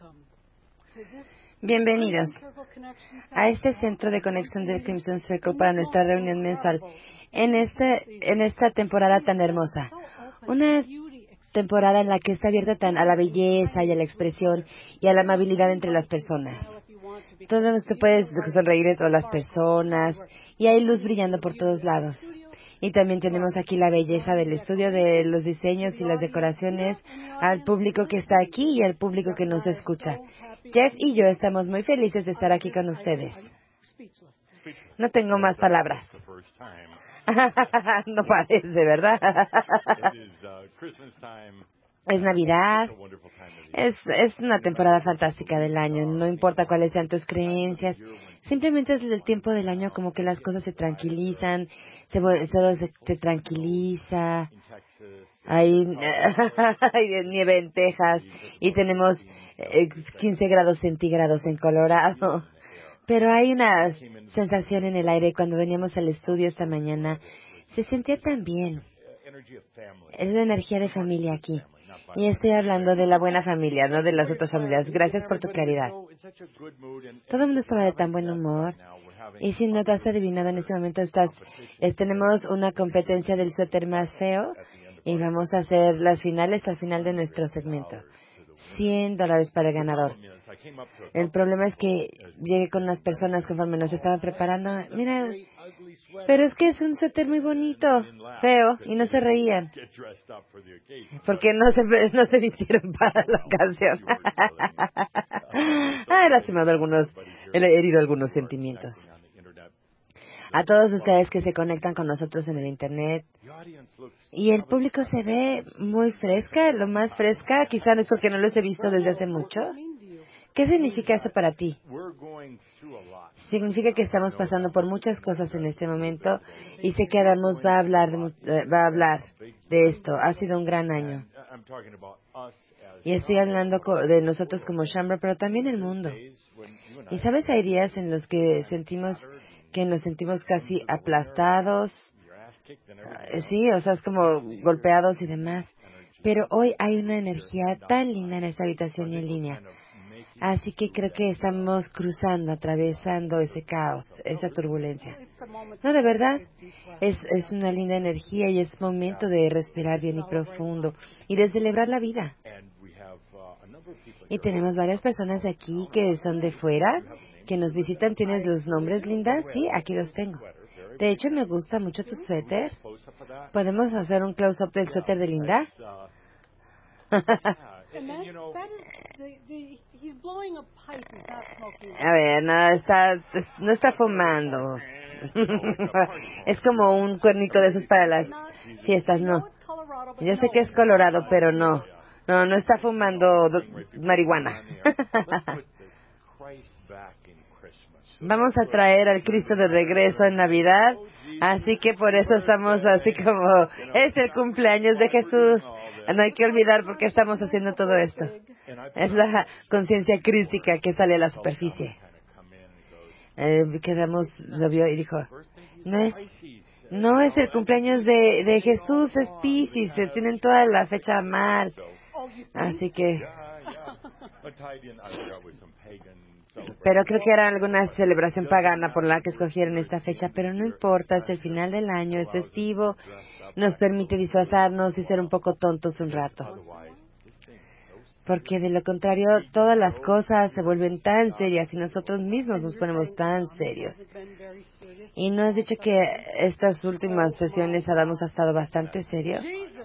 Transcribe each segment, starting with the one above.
Bienvenidos a este centro de conexión del Crimson Circle para nuestra reunión mensual en esta temporada tan hermosa. Una temporada en la que está abierta tan a la belleza y a la expresión y a la amabilidad entre las personas. Todo usted puede sonreír de todas las personas y hay luz brillando por todos lados. Y también tenemos aquí la belleza del estudio, de los diseños y las decoraciones, al público que está aquí y al público que nos escucha. Jeff y yo estamos muy felices de estar aquí con ustedes. No tengo más palabras. No parece, ¿verdad? Es Navidad. Es una temporada fantástica del año. No importa cuáles sean tus creencias. Simplemente es el tiempo del año como que las cosas se tranquilizan. Todo se tranquiliza. Hay nieve en Texas y tenemos 15 grados centígrados en Colorado. Pero hay una sensación en el aire. Cuando veníamos al estudio esta mañana, se sentía tan bien. Es la energía de familia aquí. Y estoy hablando de la buena familia, no de las otras familias. Gracias por tu claridad. Todo el mundo estaba de tan buen humor. Y si no te has adivinado en este momento, tenemos una competencia del suéter más feo y vamos a hacer las finales al final de nuestro segmento. $100 para el ganador. El problema es que llegué con unas personas conforme nos estaban preparando. Mira, pero es que es un suéter muy bonito, feo, y no se reían. Porque no se vistieron para la ocasión. He lastimado he herido algunos sentimientos. A todos ustedes que se conectan con nosotros en el Internet. Y el público se ve muy fresca, lo más fresca, quizá no es porque no los he visto desde hace mucho. ¿Qué significa eso para ti? Significa que estamos pasando por muchas cosas en este momento y sé que Adamos va a hablar de esto. Ha sido un gran año. Y estoy hablando de nosotros como Shambra, pero también el mundo. Y sabes, hay días en los que nos sentimos casi aplastados. Sí, o sea, es como golpeados y demás. Pero hoy hay una energía tan linda en esta habitación y en línea. Así que creo que estamos atravesando ese caos, esa turbulencia. No, de verdad, es una linda energía y es momento de respirar bien y profundo y de celebrar la vida. Y tenemos varias personas aquí que son de fuera, que nos visitan. ¿Tienes los nombres, Linda? Sí, aquí los tengo. De hecho, me gusta mucho tu suéter. ¿Podemos hacer un close-up del suéter de Linda? A ver, no está fumando. Es como un cuernito de esos para las fiestas, no. Yo sé que es Colorado, pero no. No está fumando marihuana. Vamos a traer al Cristo de regreso en Navidad, así que por eso estamos así como, es el cumpleaños de Jesús. No hay que olvidar por qué estamos haciendo todo esto. Es la conciencia crítica que sale a la superficie. Lo vio y dijo, no es el cumpleaños de Jesús, es Piscis, se tienen toda la fecha mal. Así que... Pero creo que era alguna celebración pagana por la que escogieron esta fecha, pero no importa, es el final del año, es festivo, nos permite disfrazarnos y ser un poco tontos un rato. Porque de lo contrario, todas las cosas se vuelven tan serias y nosotros mismos nos ponemos tan serios. ¿Y no has dicho que estas últimas sesiones Adamos ha estado bastante serio?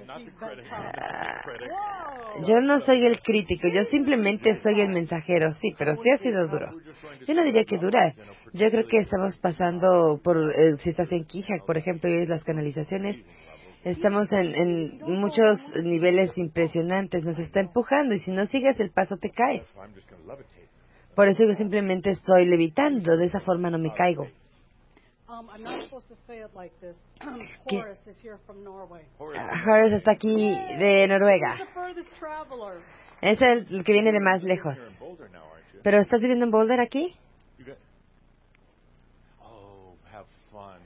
Yo no soy el crítico, yo simplemente soy el mensajero, sí, pero sí ha sido duro. Yo no diría que dura. Yo creo que estamos pasando por, si estás en Quijak, por ejemplo, y las canalizaciones, estamos en muchos niveles impresionantes, nos está empujando y si no sigues el paso te caes. Por eso yo simplemente estoy levitando, de esa forma no me caigo. Horace está aquí de Noruega. Es el que viene de más lejos. ¿Pero estás viviendo en Boulder aquí?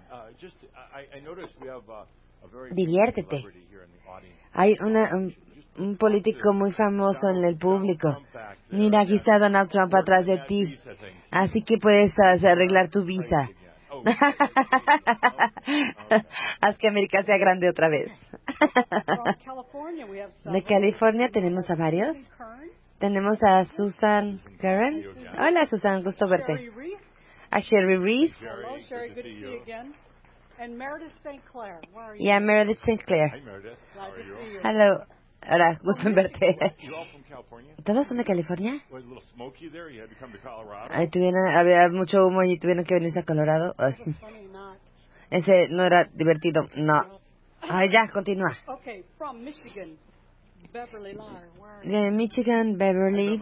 Diviértete. Hay un político muy famoso en el público. Mira, aquí está Donald Trump atrás de ti. Así que puedes arreglar tu visa. Haz que América sea grande otra vez. De California tenemos a varios. Tenemos a Susan Karen. Hola, Susan, gusto verte. A Sherry Reese. Y a Meredith St. Clair. Hello. Hola, gusto en verte. ¿Todos son de California? Había mucho humo y tuvieron que venirse a Colorado. Ay. Ese no era divertido, no. Ay, ya, continúa. De Michigan, Beverly.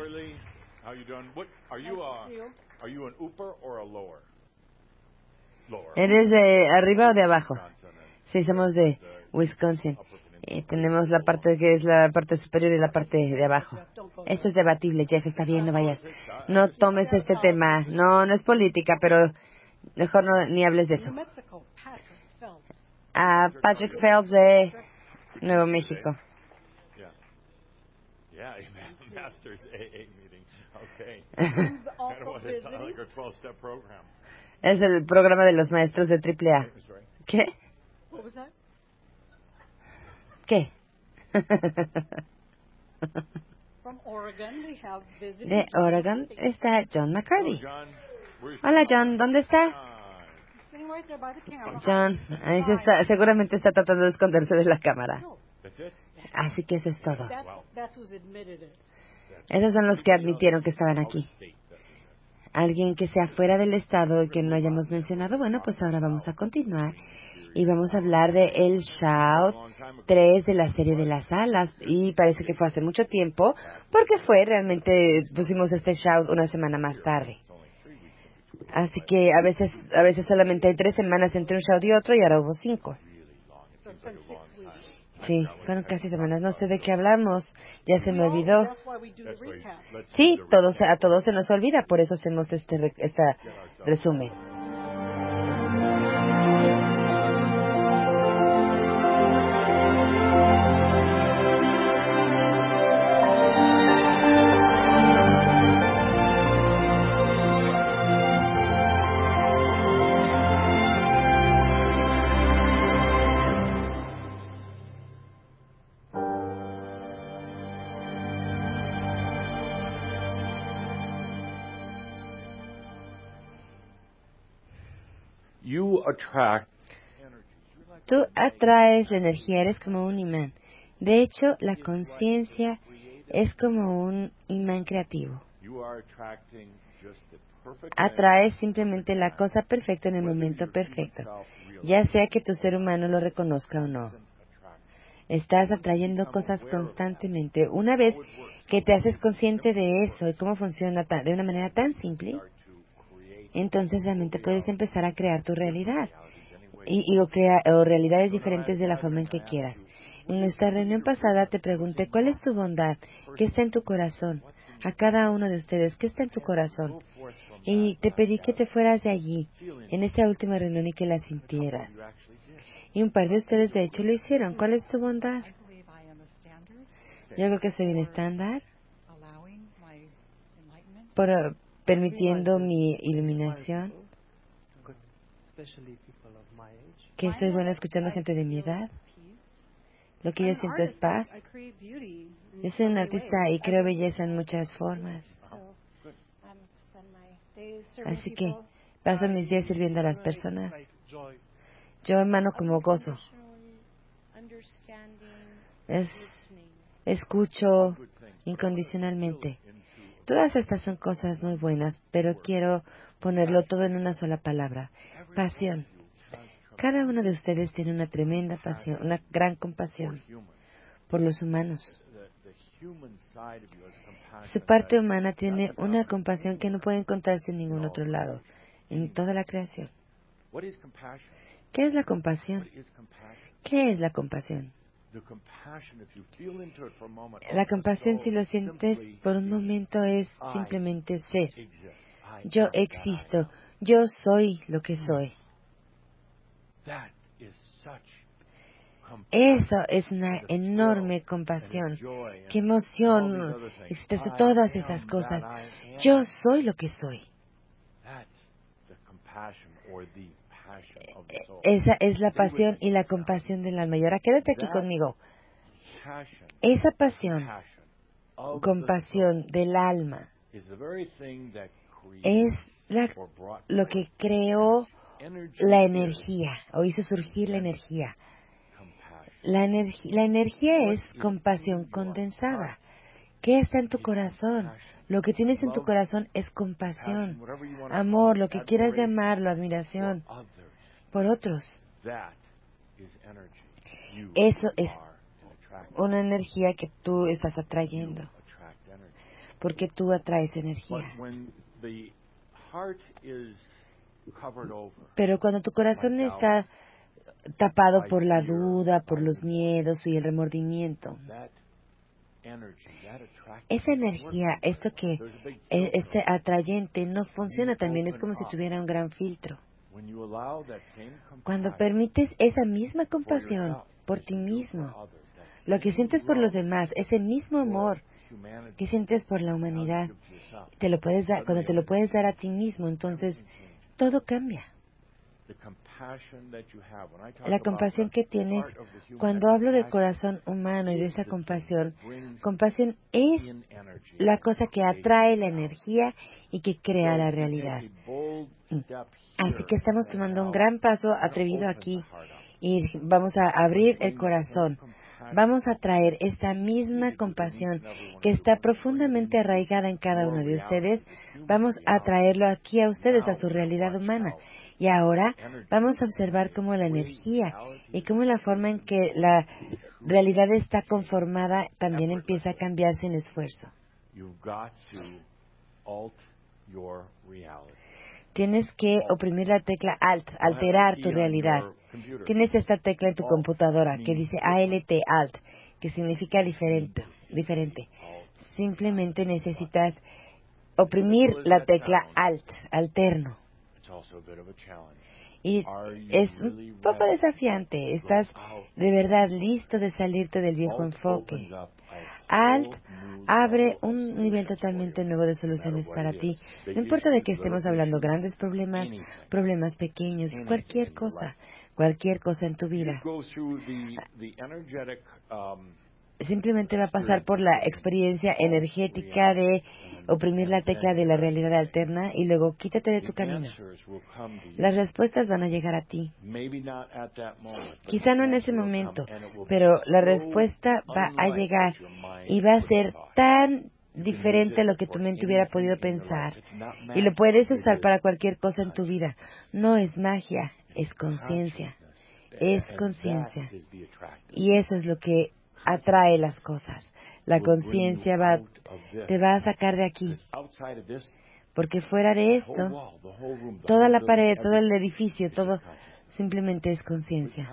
¿Eres de arriba o de abajo? Sí, somos de Wisconsin. Tenemos la parte que es la parte superior y la parte de abajo. Eso es debatible, Jeff, está bien, no vayas. No tomes este tema. No, no es política, pero mejor no, ni hables de eso. A Patrick Phelps de Nuevo México. Es el programa de los maestros de AAA. ¿Qué? ¿Qué? De Oregon está John McCarty. Hola, John, ¿dónde está? John, ahí seguramente está tratando de esconderse de la cámara. Así que eso es todo. Esos son los que admitieron que estaban aquí. Alguien que sea fuera del estado y que no hayamos mencionado, bueno, pues ahora vamos a continuar y vamos a hablar de el shout 3 de la serie de las alas, y parece que fue hace mucho tiempo porque realmente pusimos este shout una semana más tarde. Así que a veces solamente hay 3 semanas entre un shout y otro, y ahora hubo 5. Sí, fueron casi semanas. No sé de qué hablamos. Ya se me olvidó. Sí, a todos se nos olvida. Por eso hacemos este resumen. Tú atraes la energía, eres como un imán. De hecho, la conciencia es como un imán creativo. Atraes simplemente la cosa perfecta en el momento perfecto, ya sea que tu ser humano lo reconozca o no. Estás atrayendo cosas constantemente. Una vez que te haces consciente de eso y cómo funciona de una manera tan simple, entonces realmente puedes empezar a crear tu realidad. O realidades diferentes de la forma en que quieras. En nuestra reunión pasada te pregunté cuál es tu bondad, qué está en tu corazón. A cada uno de ustedes, ¿qué está en tu corazón? Y te pedí que te fueras de allí, en esta última reunión, y que la sintieras. Y un par de ustedes de hecho lo hicieron. ¿Cuál es tu bondad? Yo creo que soy un estándar por permitiendo mi iluminación, que soy bueno escuchando gente de mi edad. Lo que yo siento es paz. Yo soy un artista y creo belleza en muchas formas. Así que paso mis días sirviendo a las personas. Yo emano como gozo. Escucho incondicionalmente. Todas estas son cosas muy buenas, pero quiero ponerlo todo en una sola palabra: pasión. Cada uno de ustedes tiene una tremenda pasión, una gran compasión por los humanos. Su parte humana tiene una compasión que no puede encontrarse en ningún otro lado, en toda la creación. ¿Qué es la compasión? ¿Qué es la compasión? La compasión, si lo sientes por un momento, es simplemente ser. Yo existo. Yo soy lo que soy. Eso es una enorme compasión. Qué emoción existe todas esas cosas. Yo soy lo que soy. Esa es la pasión y la compasión del alma. Y ahora quédate aquí conmigo. Esa pasión, compasión del alma, es lo que creó la energía, o hizo surgir la energía. La energía es compasión condensada. ¿Qué está en tu corazón? Lo que tienes en tu corazón es compasión, amor, lo que quieras llamarlo, admiración por otros. Eso es una energía que tú estás atrayendo, porque tú atraes energía. Pero cuando tu corazón está tapado por la duda, por los miedos y el remordimiento, esa energía, este atrayente no funciona tan bien, es como si tuviera un gran filtro. Cuando permites esa misma compasión por ti mismo, lo que sientes por los demás, ese mismo amor que sientes por la humanidad, cuando te lo puedes dar a ti mismo, entonces todo cambia. La compasión que tienes, cuando hablo del corazón humano y de esa compasión es la cosa que atrae la energía y que crea la realidad. Así que estamos tomando un gran paso atrevido aquí y vamos a abrir el corazón. Vamos a traer esta misma compasión que está profundamente arraigada en cada uno de ustedes. Vamos a traerlo aquí a ustedes, a su realidad humana. Y ahora vamos a observar cómo la energía y cómo la forma en que la realidad está conformada también empieza a cambiar sin esfuerzo. Tienes que oprimir la tecla Alt, alterar tu realidad. Tienes esta tecla en tu computadora que dice ALT, Alt, que significa diferente. Simplemente necesitas oprimir la tecla Alt, alterno. Y es un poco desafiante. ¿Estás de verdad listo de salirte del viejo enfoque? Alt abre un nivel totalmente nuevo de soluciones para ti. No importa de qué estemos hablando, grandes problemas, problemas pequeños, cualquier cosa en tu vida. Simplemente va a pasar por la experiencia energética de oprimir la tecla de la realidad alterna y luego quítate de tu camino. Las respuestas van a llegar a ti. Quizá no en ese momento, pero la respuesta va a llegar y va a ser tan diferente a lo que tu mente hubiera podido pensar. Y lo puedes usar para cualquier cosa en tu vida. No es magia, es conciencia. Es conciencia. Y eso es lo que atrae las cosas. La conciencia te va a sacar de aquí. Porque fuera de esto, toda la pared, todo el edificio, todo simplemente es conciencia.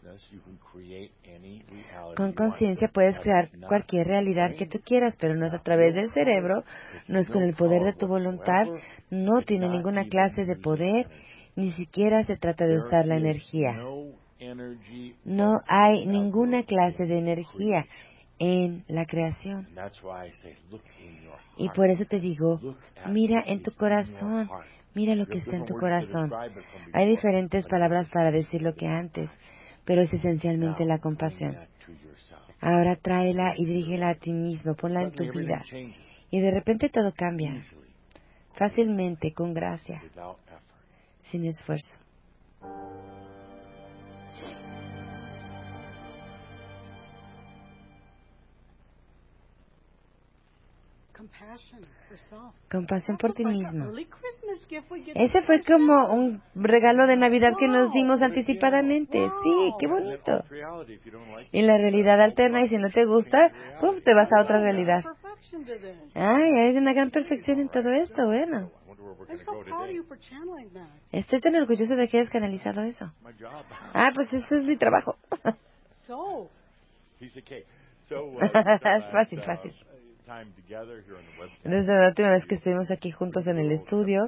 Con conciencia puedes crear cualquier realidad que tú quieras, pero no es a través del cerebro, no es con el poder de tu voluntad, no tiene ninguna clase de poder, ni siquiera se trata de usar la energía. No hay ninguna clase de energía en la creación. Y por eso te digo, mira en tu corazón, mira lo que está en tu corazón. Hay diferentes palabras para decirlo que antes, pero es esencialmente la compasión. Ahora tráela y dirígela a ti mismo, ponla en tu vida. Y de repente todo cambia, fácilmente, con gracia, sin esfuerzo. Compasión por ti mismo. Ese fue como un regalo de Navidad que nos dimos anticipadamente. Sí, qué bonito. Y la realidad alterna, y si no te gusta, ¡pum!, te vas a otra realidad. Ay, hay una gran perfección en todo esto, bueno. Estoy tan orgulloso de que hayas canalizado eso. Ah, pues ese es mi trabajo. Es fácil. Desde la última vez que estuvimos aquí juntos en el estudio,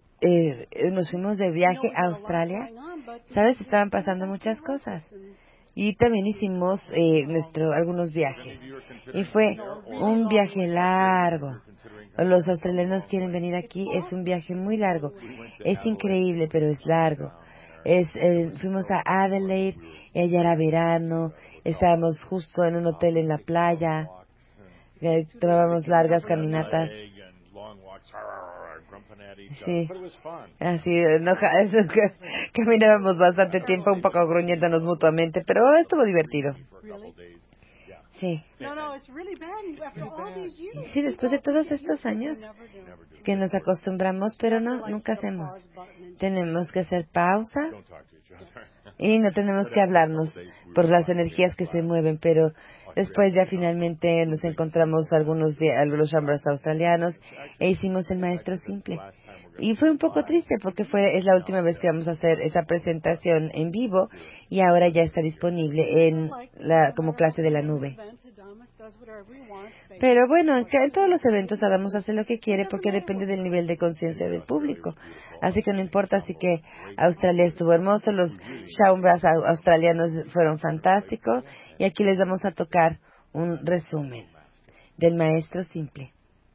nos fuimos de viaje a Australia. ¿Sabes? Estaban pasando muchas cosas. Y también hicimos algunos viajes. Y fue un viaje largo. Los australianos quieren venir aquí, es un viaje muy largo. Es increíble, pero es largo. Fuimos a Adelaide, ella era verano, estábamos justo en un hotel en la playa, tomábamos largas caminatas. Sí, así, caminábamos bastante tiempo, un poco gruñéndonos mutuamente, pero estuvo divertido. Sí. Sí, después de todos estos años que nos acostumbramos, pero no, nunca hacemos. Tenemos que hacer pausa y no tenemos que hablarnos por las energías que se mueven, pero después ya finalmente nos encontramos algunos chambers australianos e hicimos el maestro simple. Y fue un poco triste porque es la última vez que vamos a hacer esa presentación en vivo y ahora ya está disponible como clase de la nube. Pero bueno, en todos los eventos Adamos hace lo que quiere porque depende del nivel de conciencia del público. Así que no importa, así que Australia estuvo hermoso, los chambers australianos fueron fantásticos y aquí les vamos a tocar un resumen del maestro simple.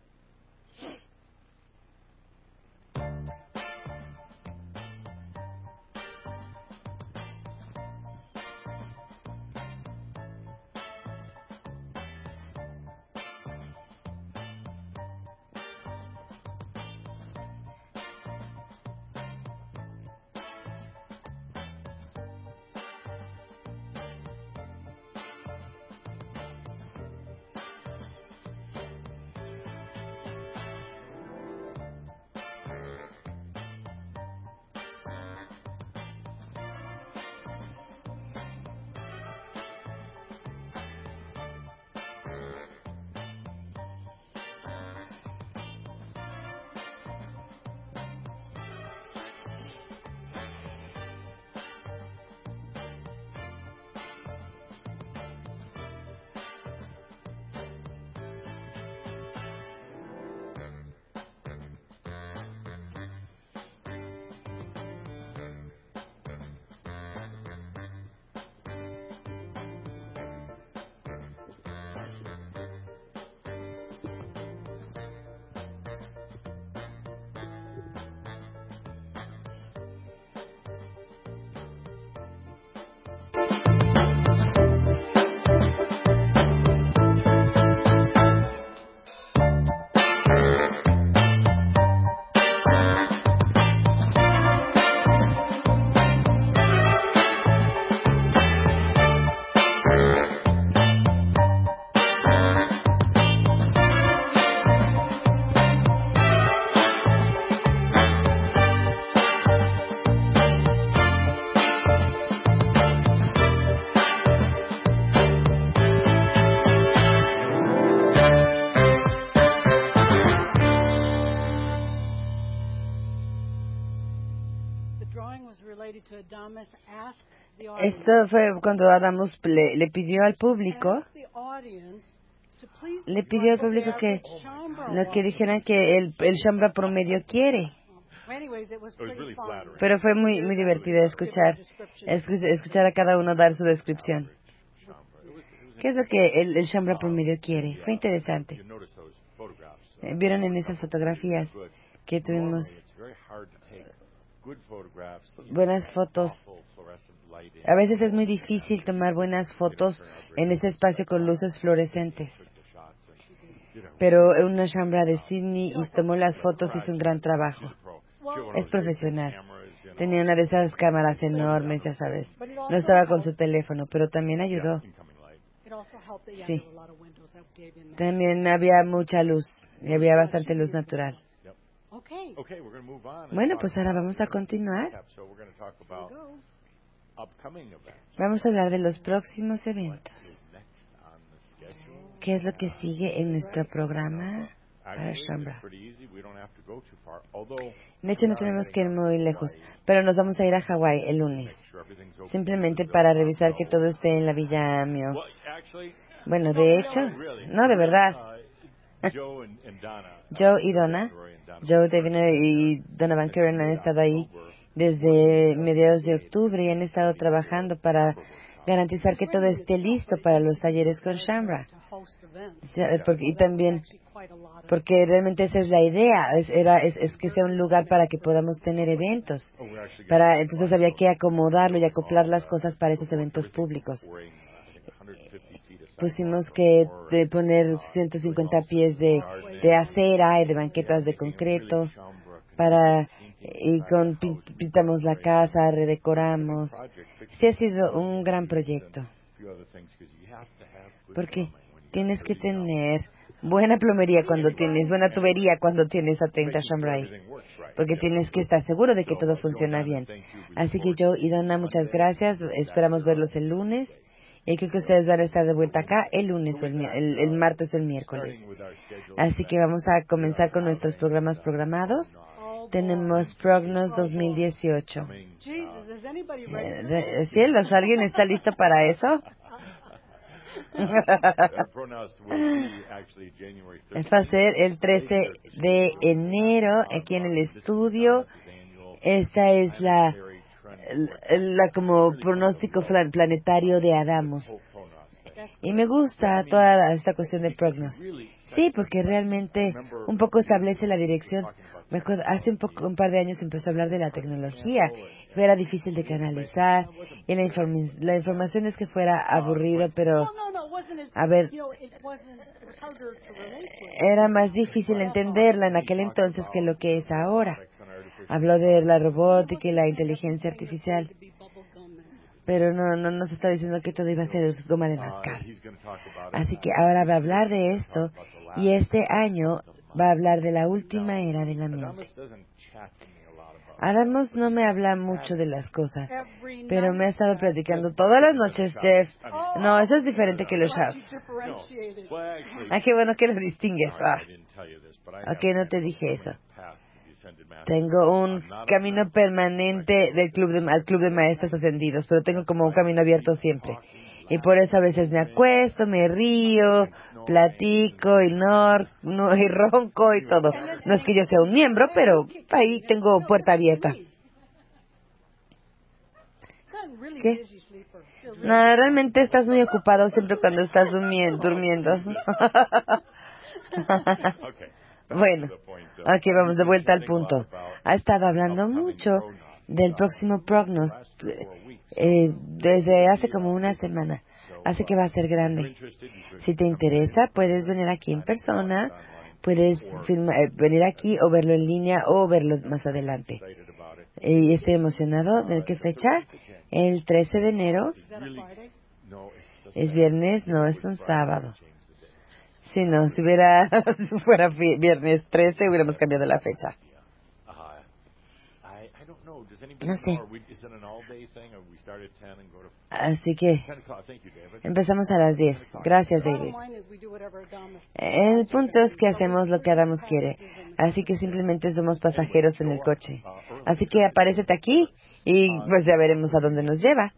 Esto fue cuando Adamos le pidió al público que lo que dijeran que el Shambra promedio quiere. Pero fue muy muy divertido escuchar a cada uno dar su descripción. ¿Qué es lo que el Shambra promedio quiere? Fue interesante. Vieron en esas fotografías que tuvimos buenas fotos. A veces es muy difícil tomar buenas fotos en ese espacio con luces fluorescentes. Pero una Shambra de Sydney tomó las fotos y hizo un gran trabajo. Es profesional. Tenía una de esas cámaras enormes, ya sabes. No estaba con su teléfono, pero también ayudó. Sí. También había mucha luz y había bastante luz natural. Bueno, pues ahora vamos a continuar. Vamos a hablar de los próximos eventos. ¿Qué es lo que sigue en nuestro programa para Shambra? De hecho, no tenemos que ir muy lejos, pero nos vamos a ir a Hawái el lunes. Simplemente para revisar que todo esté en la Villa Amio. Bueno, de hecho, no, de verdad. Joe y Donna, Joe Devine y Donovan Karen han estado ahí desde mediados de octubre y han estado trabajando para garantizar que todo esté listo para los talleres con Shamra. Y también, porque realmente esa es la idea, es que sea un lugar para que podamos tener eventos. Entonces había que acomodarlo y acoplar las cosas para esos eventos públicos. Pusimos que poner 150 pies de acera y de banquetas de concreto pintamos la casa, redecoramos. Sí ha sido un gran proyecto. Porque tienes que tener buena plomería buena tubería cuando tienes a 30 Shambrai. Porque tienes que estar seguro de que todo funciona bien. Así que yo y Donna, muchas gracias. Esperamos verlos el lunes. Y creo que ustedes van a estar de vuelta acá el lunes, el martes o el miércoles. Así que vamos a comenzar con nuestros programas programados. Tenemos Prognos 2018. ¿Cielos? ¿Alguien está listo para eso? Va a ser el 13 de enero aquí en el estudio. Esta es la como pronóstico planetario de Adamos. Y me gusta toda esta cuestión de prognos. Sí, porque realmente un poco establece la dirección. Hace un par de años empezó a hablar de la tecnología. Era difícil de canalizar. Y la información es que fuera aburrido, pero a ver, era más difícil entenderla en aquel entonces que lo que es ahora. Habló de la robótica y la inteligencia artificial. Pero no se está diciendo que todo iba a ser goma de mascar. Así que ahora va a hablar de esto, y este año va a hablar de la última era de la mente. Adamos no me habla mucho de las cosas, pero me ha estado platicando todas las noches, Jeff. No, eso es diferente que los Shaft. Ah, qué bueno que lo distingues. Ok, no te dije eso. Tengo un camino permanente al club de maestros ascendidos, pero tengo como un camino abierto siempre. Y por eso a veces me acuesto, me río, platico y y ronco y todo. No es que yo sea un miembro, pero ahí tengo puerta abierta. ¿Qué? No, realmente estás muy ocupado siempre cuando estás durmiendo. Bueno, aquí vamos de vuelta al punto. Ha estado hablando mucho del próximo Prognos desde hace como una semana. Así que va a ser grande. Si te interesa, puedes venir aquí en persona, puedes venir aquí o verlo en línea o verlo más adelante. Y estoy emocionado. ¿De qué fecha? El 13 de enero. ¿Es viernes? No, es un sábado. Si no, si fuera viernes 13, hubiéramos cambiado la fecha. No sé. Así que empezamos a las 10. Gracias, David. El punto es que hacemos lo que Adamos quiere. Así que simplemente somos pasajeros en el coche. Así que aparécete aquí y pues ya veremos a dónde nos lleva.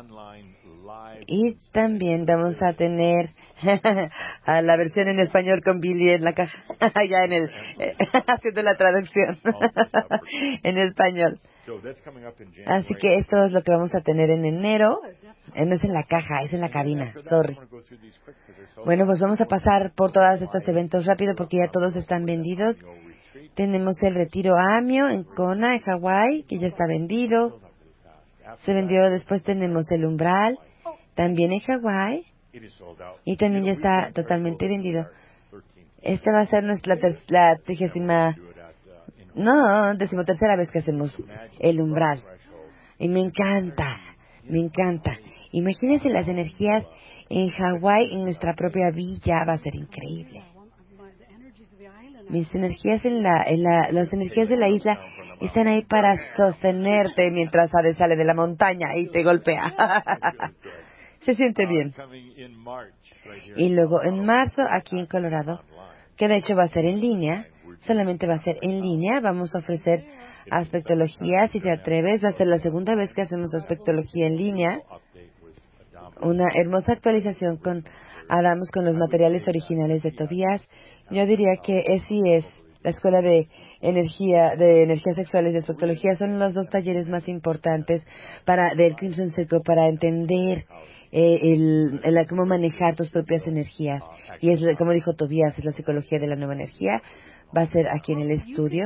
Y también vamos a tener a la versión en español con Billy en la caja, ya haciendo la traducción en español. Así que esto es lo que vamos a tener en enero. No es en la caja, es en la cabina. Sorry. Bueno, pues vamos a pasar por todos estos eventos rápido porque ya todos están vendidos. Tenemos el retiro Amio en Kona, en Hawái, que ya está vendido. Se vendió. Después tenemos el Umbral, también en Hawái, y también ya está totalmente vendido. Esta va a ser la 13ª vez que hacemos el Umbral. Y me encanta. Imagínense las energías en Hawái, en nuestra propia villa, va a ser increíble. Mis energías las energías de la isla están ahí para sostenerte mientras sale de la montaña y te golpea. Se siente bien. Y luego en marzo, aquí en Colorado, que de hecho va a ser en línea, solamente va a ser en línea, vamos a ofrecer aspectología, si te atreves, va a ser la segunda vez que hacemos aspectología en línea. Una hermosa actualización con los materiales originales de Tobías. Yo diría que sí es la Escuela de Energías Sexuales y Astrología son los dos talleres más importantes del Crimson Circle para entender cómo manejar tus propias energías. Y es, como dijo Tobias, es la psicología de la nueva energía. Va a ser aquí en el estudio.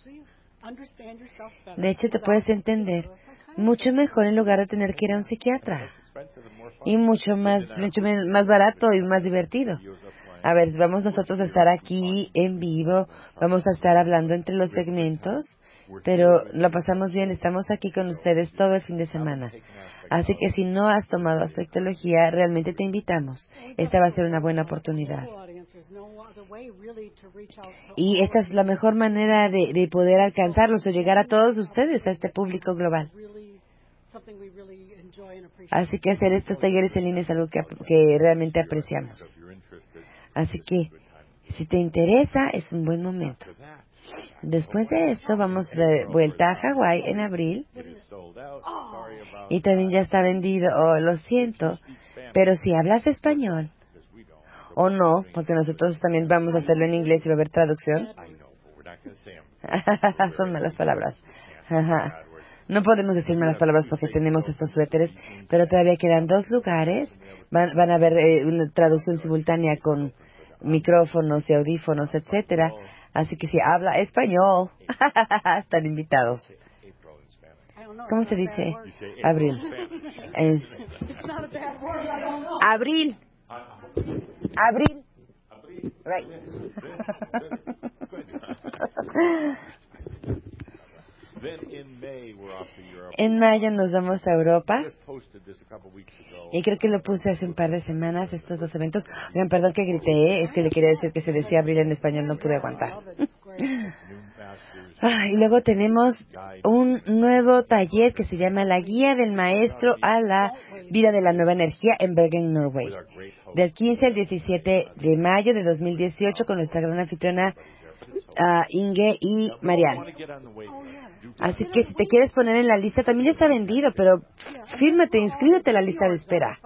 De hecho, te puedes entender mucho mejor en lugar de tener que ir a un psiquiatra. Y mucho más barato y más divertido. A ver, vamos nosotros a estar aquí en vivo, vamos a estar hablando entre los segmentos, pero lo pasamos bien, estamos aquí con ustedes todo el fin de semana. Así que si no has tomado aspectología, realmente te invitamos. Esta va a ser una buena oportunidad. Y esta es la mejor manera de poder alcanzarlos o llegar a todos ustedes, a este público global. Así que hacer estos talleres en línea es algo que realmente apreciamos. Así que, si te interesa, es un buen momento. Después de esto, vamos de vuelta a Hawái en abril. Y también ya está vendido. Oh, lo siento. Pero si hablas español, o no, porque nosotros también vamos a hacerlo en inglés y va a haber traducción. Son malas palabras. No podemos decir malas palabras porque tenemos estos suéteres, pero todavía quedan 2 lugares. Van a haber una traducción simultánea con micrófonos y audífonos, etcétera. Así que si habla español, están invitados. ¿Cómo se dice? Abril. Abril. Abril. Right. En mayo nos vamos a Europa. Y creo que lo puse hace un par de semanas, estos 2 eventos. Oigan, perdón que grité, es que le quería decir que se decía abril en español, no pude aguantar. Y luego tenemos un nuevo taller que se llama La Guía del Maestro a la Vida de la Nueva Energía en Bergen, Norway. Del 15 al 17 de mayo de 2018 con nuestra gran anfitriona Inge y Marianne. Así que si te quieres poner en la lista, también ya está vendido, pero fírmate, inscríbete a la lista de espera.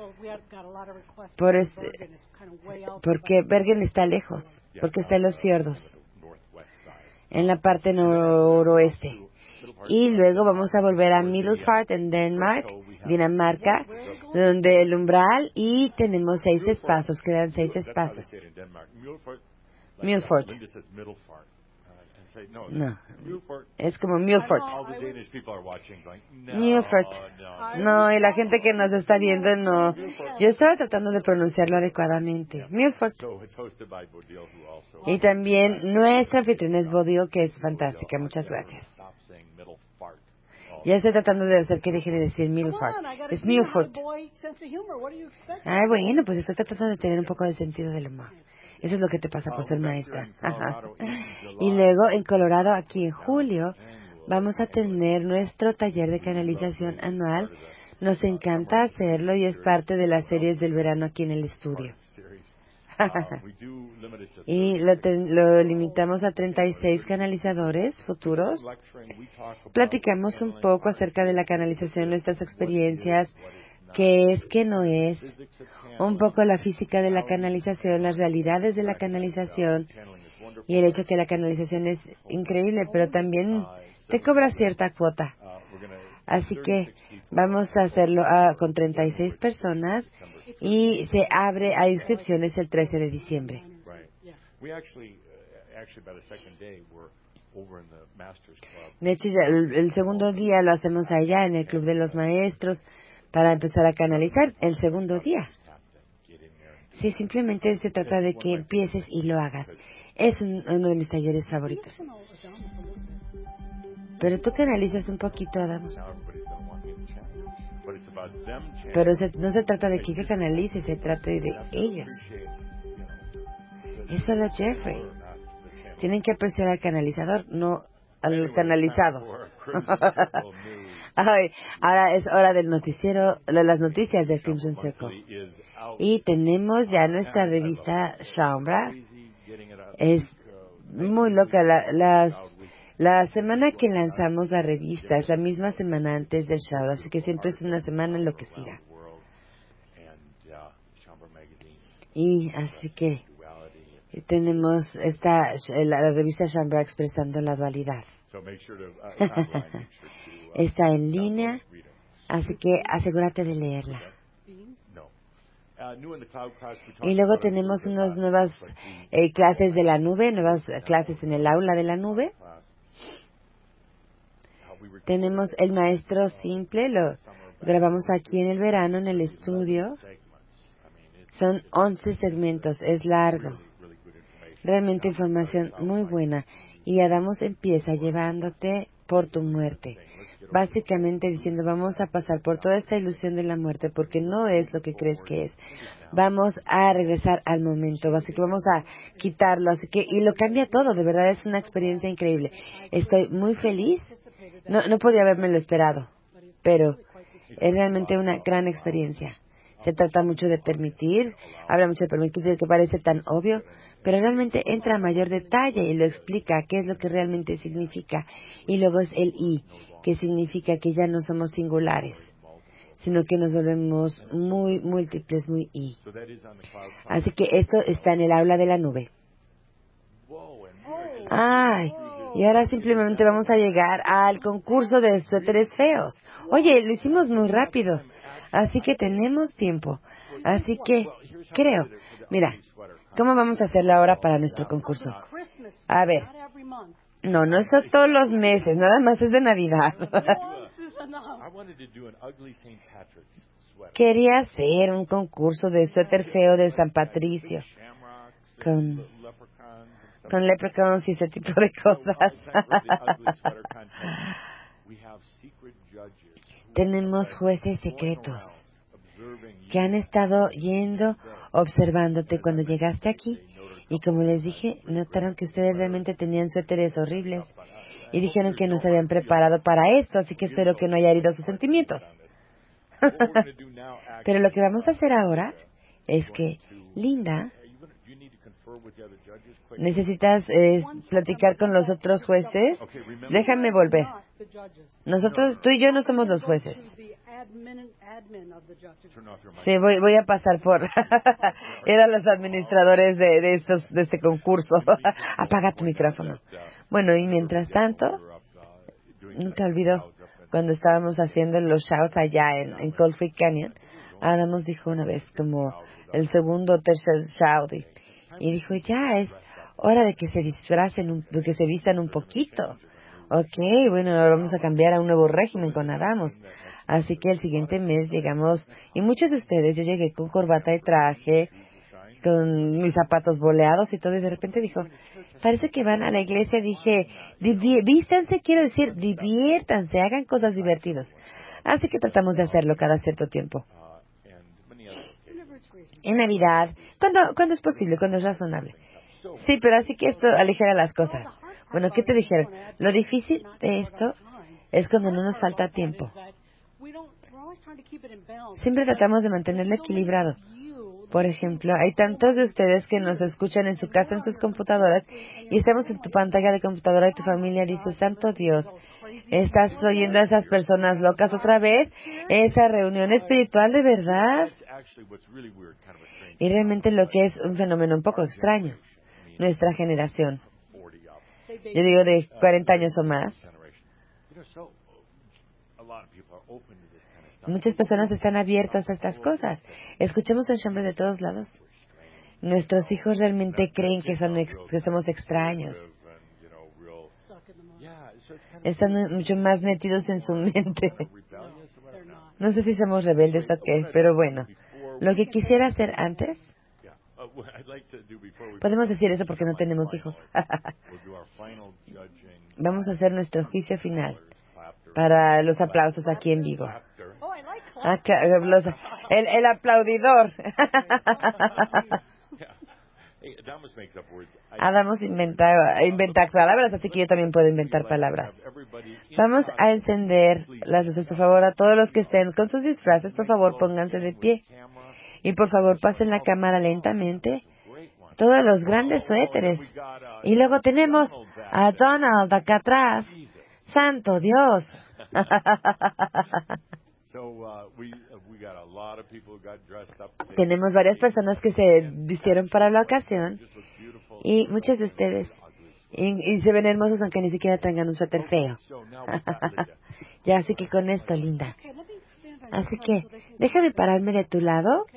Porque Bergen está lejos, porque está en los fiordos, en la parte noroeste. Y luego vamos a volver a Middelfart en Dinamarca, donde el umbral, y tenemos 6 espacios, quedan 6 espacios. Milford. No, es como Milford. Milford. No, y la gente que nos está viendo no. Yo estaba tratando de pronunciarlo adecuadamente. Milford. Y también nuestra anfitriona es Bodil, que es fantástica. Muchas gracias. Ya estoy tratando de hacer que deje de decir Milford. Es Milford. Bueno, pues estoy tratando de tener un poco de sentido del humor. Eso es lo que te pasa por ser maestra. Y luego en Colorado, aquí en julio, vamos a tener nuestro taller de canalización anual. Nos encanta hacerlo y es parte de las series del verano aquí en el estudio. Y lo limitamos a 36 canalizadores futuros. Platicamos un poco acerca de la canalización, nuestras experiencias, qué es, qué no es, un poco la física de la canalización, las realidades de la canalización y el hecho que la canalización es increíble, pero también te cobra cierta cuota. Así que vamos a hacerlo con 36 personas y se abre a inscripciones el 13 de diciembre. De hecho, el segundo día lo hacemos allá en el Club de los Maestros para empezar a canalizar el segundo día. Sí, simplemente se trata de que empieces y lo hagas. Es uno de mis talleres favoritos. Pero tú canalizas un poquito, Adam. Pero no se trata de que yo canalice, se trata de ellos. Es solo Jeffrey. Tienen que apreciar al canalizador, no al canalizado. Ay, ahora es hora del noticiero, de las noticias de Crimson Circle. Y tenemos ya nuestra revista Shaumbra. Es muy loca. La semana que lanzamos la revista es la misma semana antes del show, así que siempre es una semana enloquecida. Y así que Y tenemos la revista Shambra expresando la dualidad. Está en línea, así que asegúrate de leerla. Y luego tenemos unas nuevas clases de la nube, nuevas clases en el aula de la nube. Tenemos el maestro simple, lo grabamos aquí en el verano en el estudio. Son 11 segmentos, es largo. Realmente información muy buena. Y Adamos empieza llevándote por tu muerte. Básicamente diciendo, vamos a pasar por toda esta ilusión de la muerte porque no es lo que crees que es. Vamos a regresar al momento, así que vamos a quitarlo, y lo cambia todo, de verdad es una experiencia increíble. Estoy muy feliz, no podía habérmelo esperado, pero es realmente una gran experiencia. Se trata mucho de permitir, habla mucho de permitir, que parece tan obvio, pero realmente entra a mayor detalle y lo explica qué es lo que realmente significa. Y luego es el I, que significa que ya no somos singulares, sino que nos volvemos muy múltiples, muy I. Así que esto está en el aula de la nube. Ay, y ahora simplemente vamos a llegar al concurso de suéteres feos. Oye, lo hicimos muy rápido, así que tenemos tiempo. Así que, creo, mira, ¿cómo vamos a hacerlo ahora para nuestro concurso? A ver, no es todos los meses, nada más es de Navidad. Quería hacer un concurso de suéter feo de San Patricio, con leprechauns y ese tipo de cosas. Tenemos jueces secretos que han estado observándote cuando llegaste aquí. Y como les dije, notaron que ustedes realmente tenían suéteres horribles. Y dijeron que no se habían preparado para esto, así que espero que no haya herido sus sentimientos. Pero lo que vamos a hacer ahora es que, Linda, ¿necesitas platicar con los otros jueces? Déjame volver. Tú y yo no somos los jueces. Sí, voy a pasar por... Eran los administradores de este concurso. Apaga tu micrófono. Bueno, y mientras tanto, nunca olvido cuando estábamos haciendo los shouts allá en Cold Creek Canyon, Adam nos dijo una vez como el segundo o tercer shout y dijo, ya es hora de que se disfracen, de que se vistan un poquito. Ok, bueno, ahora vamos a cambiar a un nuevo régimen con Adamos. Así que el siguiente mes llegamos, y muchos de ustedes, yo llegué con corbata y traje, con mis zapatos boleados y todo, y de repente dijo, parece que van a la iglesia. Dije, vístanse, quiero decir, diviértanse, hagan cosas divertidas. Así que tratamos de hacerlo cada cierto tiempo. En Navidad, cuando es posible, cuando es razonable. Sí, pero así que esto aligera las cosas. Bueno, ¿qué te dijeron? Lo difícil de esto es cuando no nos falta tiempo. Siempre tratamos de mantenerlo equilibrado. Por ejemplo, hay tantos de ustedes que nos escuchan en su casa, en sus computadoras, y estamos en tu pantalla de computadora y tu familia dice, Santo Dios, ¿estás oyendo a esas personas locas otra vez? ¿Esa reunión espiritual de verdad? Y realmente lo que es un fenómeno un poco extraño. Nuestra generación, yo digo de 40 años o más, muchas personas están abiertas a estas cosas. Escuchamos el chambre de todos lados. Nuestros hijos realmente creen que somos extraños. Están mucho más metidos en su mente. No sé si somos rebeldes o qué, pero bueno. Lo que quisiera hacer antes... Podemos decir eso porque no tenemos hijos. Vamos a hacer nuestro juicio final para los aplausos aquí en vivo. El aplaudidor. Adamos inventa palabras, así que yo también puedo inventar palabras. Vamos a encender las luces, por favor. A todos los que estén con sus disfraces, por favor, pónganse de pie. Y por favor, pasen la cámara lentamente. Todos los grandes suéteres. Y luego tenemos a Donald acá atrás. ¡Santo Dios! Tenemos varias personas que se vistieron para la ocasión Y muchos de ustedes y se ven hermosos aunque ni siquiera tengan un suéter feo. Ya, así que con esto, linda. Así que, déjame pararme de tu lado.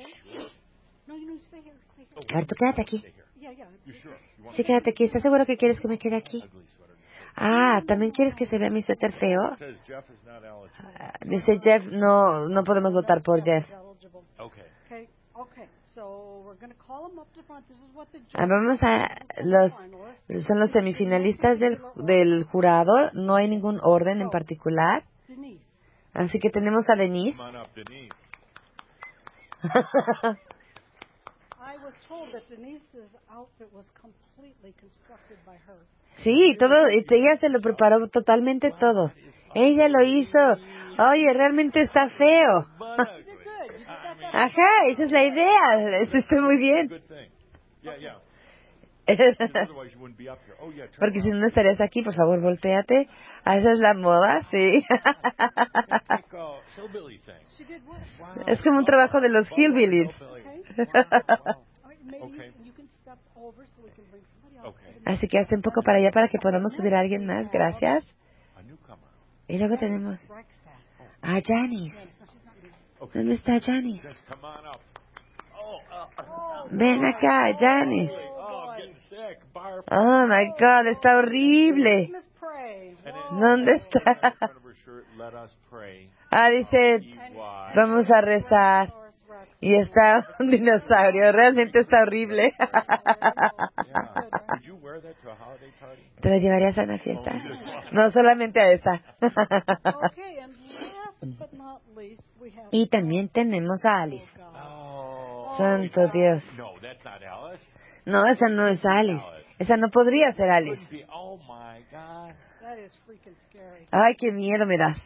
A ver, tú quédate aquí. Sí, quédate aquí. ¿Estás seguro que quieres que me quede aquí? Ah, ¿también quieres que se vea mi suéter feo? Dice Jeff, no podemos votar por Jeff. Vamos son los semifinalistas del jurado. No hay ningún orden en particular. Así que tenemos a Denise. Sí, todo, ella se lo preparó totalmente todo. Ella lo hizo. Oye, realmente está feo. Ajá, esa es la idea. Eso está muy bien. Porque si no estarías aquí, por favor, volteate. Esa es la moda, sí. Es como un trabajo de los hillbillies. Así que hazte un poco para allá para que podamos subir a alguien más. Gracias. Y luego tenemos a Janice. ¿Dónde está Janice? Ven acá, Janice. Oh my God, está horrible. ¿Dónde está? Dice, vamos a rezar. Y está un dinosaurio, realmente está horrible. ¿Te lo llevarías a una fiesta? No, solamente a esa. Y también tenemos a Alice. Santo Dios. No, esa no es Alice. Esa no podría ser Alice. Ay, qué miedo me das.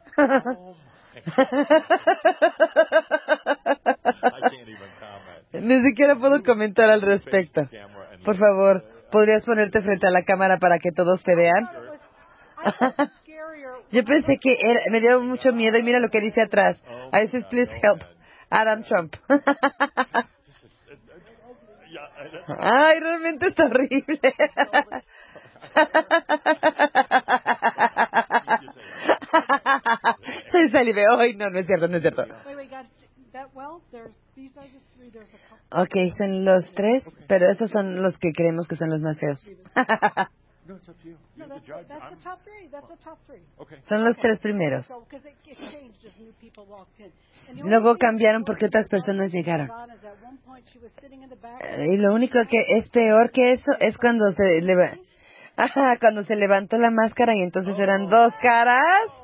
Ni siquiera puedo comentar al respecto. Por favor, ¿podrías ponerte frente a la cámara para que todos te vean? Yo pensé que me dio mucho miedo y mira lo que dice atrás. I said, please help. Adam Trump. Ay, realmente está horrible. Soy Salive. Ay, no es cierto, no es cierto. Ok, son los tres, pero esos son los que creemos que son los más feos. Son los tres primeros. Luego cambiaron porque otras personas llegaron. Y lo único que es peor que eso es cuando cuando se levantó la máscara y entonces eran dos caras.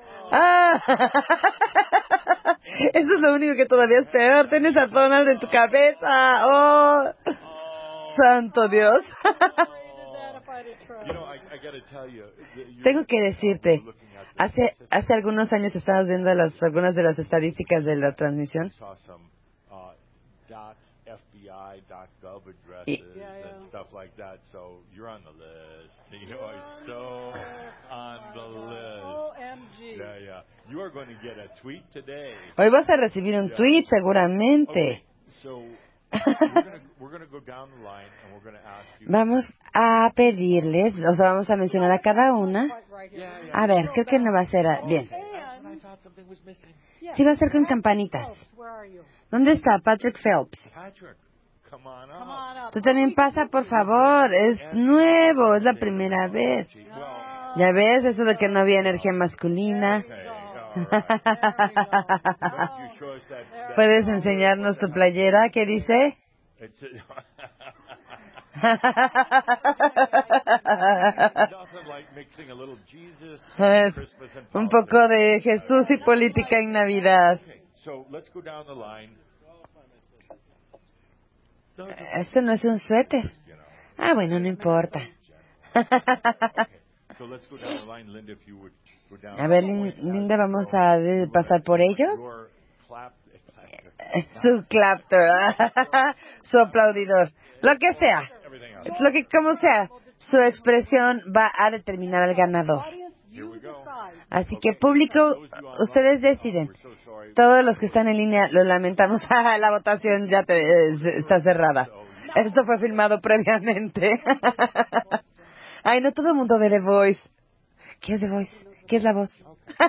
Eso es lo único que todavía es peor. Tienes a Donald en tu cabeza. ¡Oh! ¡Santo Dios! Tengo que decirte, hace algunos años estabas viendo algunas de las estadísticas de la transmisión. Y, hoy vas a recibir un tweet seguramente. Vamos a pedirles, vamos a mencionar a cada una. A ver, creo que no va a ser bien. Sí va a ser con campanitas. ¿Dónde está Patrick Phelps? Tú también pasa, por favor. Es nuevo, es la primera vez. Ya ves, eso de que no había energía masculina. ¿Puedes enseñarnos tu playera? ¿Qué dice? Un poco de Jesús y política en Navidad. Este no es un suéter. Bueno, no importa. A ver, Linda, vamos a pasar por ellos. Su clapter, su aplaudidor, lo que sea, como sea, su expresión va a determinar al ganador. Así que público, ustedes deciden. Todos los que están en línea, lo lamentamos. La votación ya está cerrada. Esto fue filmado previamente. Ay, no todo el mundo ve The Voice. ¿Qué es The Voice? ¿Qué es la voz?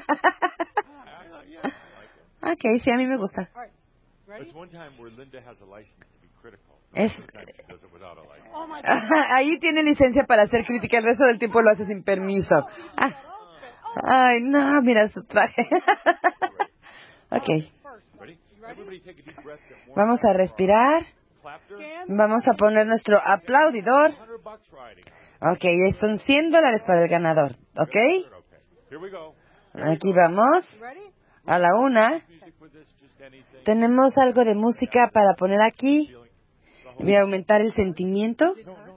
Ok, sí, a mí me gusta. Es... Ahí tiene licencia para hacer crítica, el resto del tiempo lo hace sin permiso. Ay, no, mira su traje. Ok. Vamos a respirar. Vamos a poner nuestro aplaudidor. Ok, son $100 para el ganador. Ok. Aquí vamos. A la 1. Tenemos algo de música para poner aquí. Voy a aumentar el sentimiento.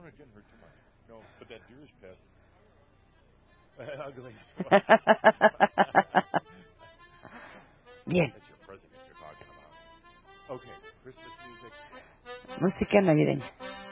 Bien. Música navideña.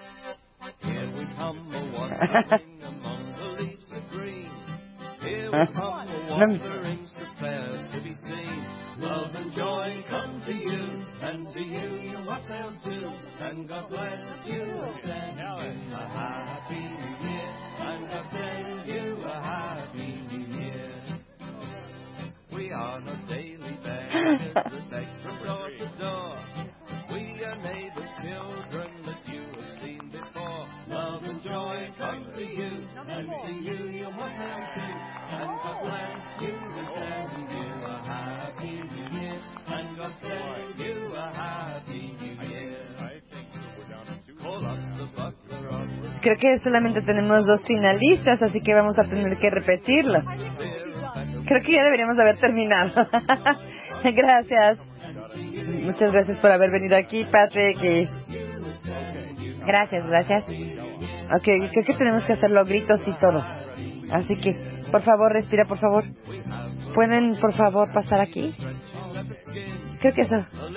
Love and joy come to you, and to you what they'll do, and God bless you and send you a happy new year, and God send you a happy new year. We are not daily beggars that beg from door to door. We are neighbors' children that you have seen before. Love and joy come to you, and to you what they'll do, and God bless you and send you a happy new year, and God send you a happy new year. Call up the butler of the... Creo que solamente tenemos 2 finalistas, así que vamos a tener que repetirlo. Creo que ya deberíamos haber terminado. Gracias. Muchas gracias por haber venido aquí, Patrick. Gracias. Ok, creo que tenemos que hacerlo gritos y todo. Así que, por favor, respira, por favor. ¿Pueden, por favor, pasar aquí? Creo que eso.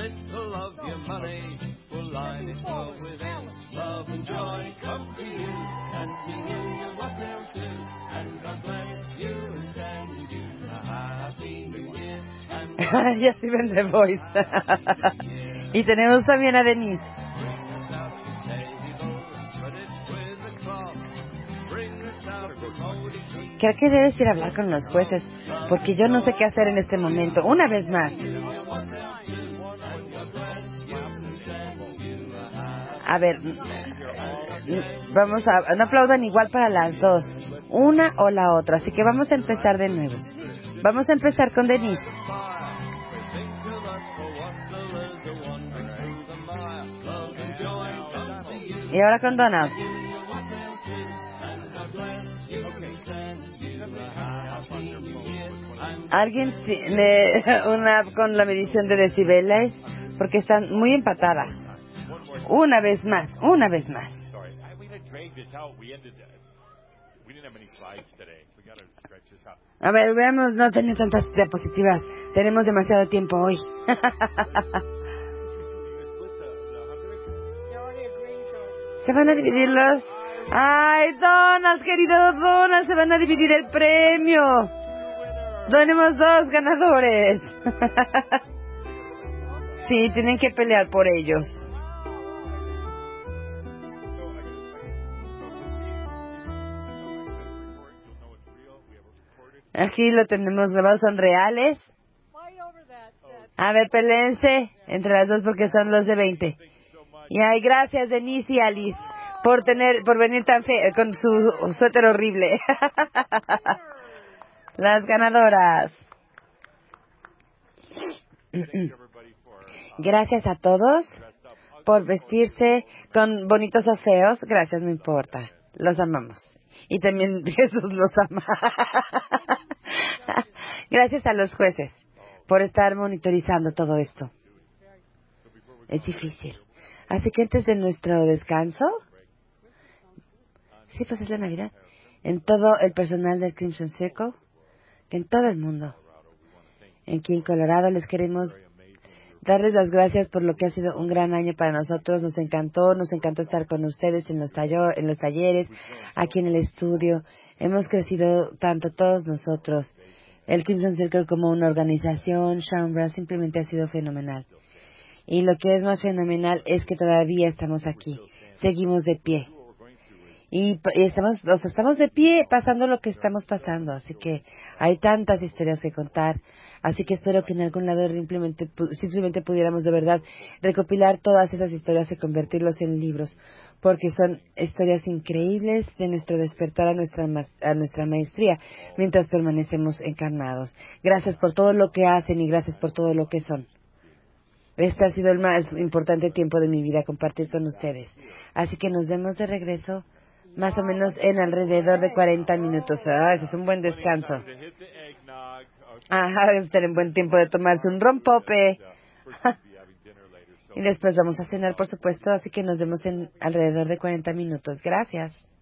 Ya sí ven The Voice. Y tenemos también a Denise. Creo que debes ir a hablar con los jueces, porque yo no sé qué hacer en este momento. Una vez más. A ver, vamos a... No aplaudan igual para las dos. Una o la otra. Así que vamos a empezar de nuevo. Vamos a empezar con Denise. Y ahora con Donald. ¿Alguien tiene una app con la medición de decibeles? Porque están muy empatadas. Una vez más. A ver, veamos, no tenemos tantas diapositivas. Tenemos demasiado tiempo hoy. ¿Se van a dividir los...? ¡Ay, Donald, querido Donald! ¡Se van a dividir el premio! Tenemos 2 ganadores. Sí, tienen que pelear por ellos. Aquí lo tenemos grabado, son reales. A ver, peleense entre las dos porque son los de 20. Y ay, gracias Denise y Alice por venir tan con su suéter horrible. Las ganadoras. Gracias a todos por vestirse con bonitos o feos. Gracias, no importa. Los amamos. Y también Jesús los ama. Gracias a los jueces por estar monitorizando todo esto. Es difícil. Así que antes de nuestro descanso, sí, pues es la Navidad, en todo el personal del Crimson Circle, en todo el mundo, aquí en Colorado, les queremos darles las gracias por lo que ha sido un gran año para nosotros. Nos encantó estar con ustedes en los talleres, aquí en el estudio. Hemos crecido tanto todos nosotros. El Crimson Circle como una organización, Shaumbra, simplemente ha sido fenomenal. Y lo que es más fenomenal es que todavía estamos aquí. seguimos de pie. Y estamos de pie pasando lo que estamos pasando, así que hay tantas historias que contar, así que espero que en algún lado simplemente pudiéramos de verdad recopilar todas esas historias y convertirlos en libros, porque son historias increíbles de nuestro despertar a nuestra maestría mientras permanecemos encarnados. Gracias por todo lo que hacen y gracias por todo lo que son. Este ha sido el más importante tiempo de mi vida compartir con ustedes, así que nos vemos de regreso más o menos en alrededor de 40 minutos. Ese es un buen descanso. Ajá, debe estar en buen tiempo de tomarse un rompope. Y después vamos a cenar, por supuesto, así que nos vemos en alrededor de 40 minutos. Gracias.